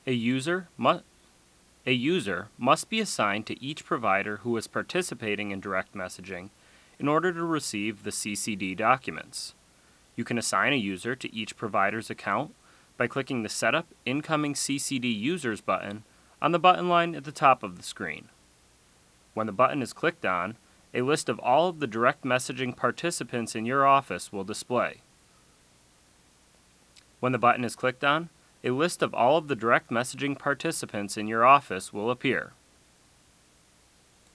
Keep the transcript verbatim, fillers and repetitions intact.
A user, mu- a user must be assigned to each provider who is participating in direct messaging in order to receive the C C D documents. You can assign a user to each provider's account by clicking the Setup Incoming C C D Users button on the button line at the top of the screen. When the button is clicked on, a list of all of the direct messaging participants in your office will display. When the button is clicked on, a list of all of the direct messaging participants in your office will appear.